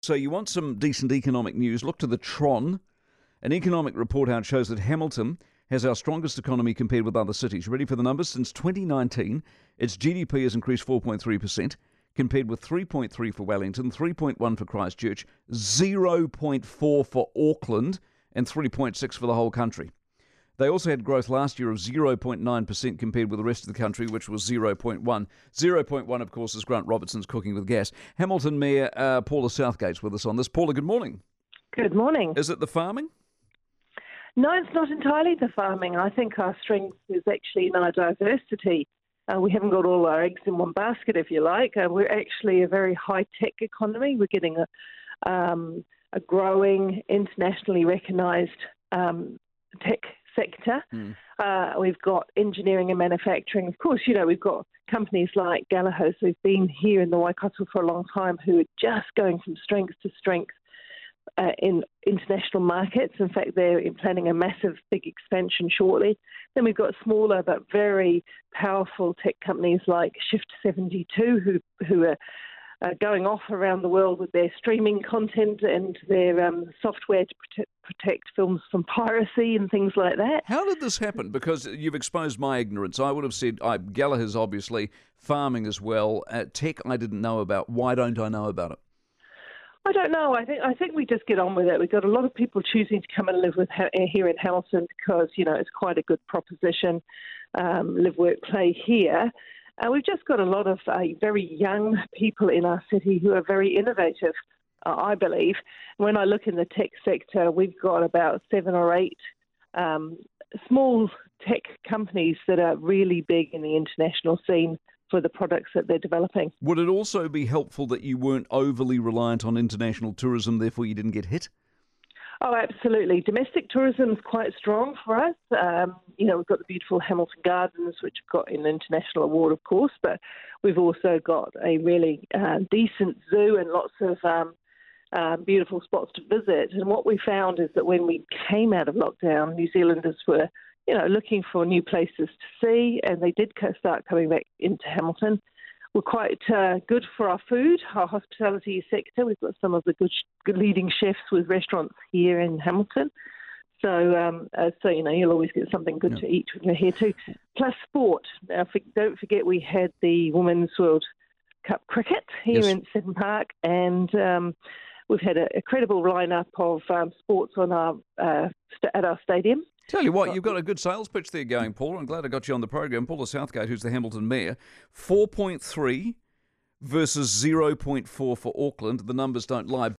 So you want some decent economic news? Look to the Tron. An economic report out shows that Hamilton has our strongest economy compared with other cities. Ready for the numbers? Since 2019, its GDP has increased 4.3%, compared with 3.3 for Wellington, 3.1 for Christchurch, 0.4 for Auckland, and 3.6 for the whole country. They also had growth last year of 0.9% compared with the rest of the country, which was 0.1. 0.1, of course, is Grant Robertson's Cooking with Gas. Hamilton Mayor Paula Southgate's with us on this. Paula, good morning. Good morning. Is it the farming? No, it's not entirely the farming. I think our strength is actually in our diversity. We haven't got all our eggs in one basket, if you like. We're actually a very high-tech economy. We're getting a growing, internationally recognised tech sector. We've got engineering and manufacturing. Of course, we've got companies like Gallagher's who've been here in the Waikato for a long time who are just going from strength to strength in international markets. In fact, they're planning a massive, big expansion shortly. Then we've got smaller but very powerful tech companies like Shift72 who are going off around the world with their streaming content and their software to protect films from piracy and things like that. How did this happen? Because you've exposed my ignorance. I would have said Gallagher's obviously, farming as well. Tech I didn't know about. Why don't I know about it? I don't know. I think we just get on with it. We've got a lot of people choosing to come and live here in Hamilton because, it's quite a good proposition, live, work, play here. We've just got a lot of very young people in our city who are very innovative, I believe. When I look in the tech sector, we've got about 7 or 8 small tech companies that are really big in the international scene for the products that they're developing. Would it also be helpful that you weren't overly reliant on international tourism, therefore you didn't get hit? Oh, absolutely. Domestic tourism is quite strong for us. We've got the beautiful Hamilton Gardens, which have got an international award, of course, but we've also got a really decent zoo and lots of beautiful spots to visit. And what we found is that when we came out of lockdown, New Zealanders were, looking for new places to see, and they did start coming back into Hamilton. We're quite good for our food, our hospitality sector. We've got some of the good leading chefs with restaurants here in Hamilton. So you'll always get something good to eat when you're here too. Plus sport. Now, don't forget we had the Women's World Cup cricket here in Seddon Park, and we've had a credible lineup of sports on at our stadium. Tell you what, you've got a good sales pitch there going, Paula. I'm glad I got you on the program. Paula Southgate, who's the Hamilton Mayor, 4.3 versus 0.4 for Auckland. The numbers don't lie.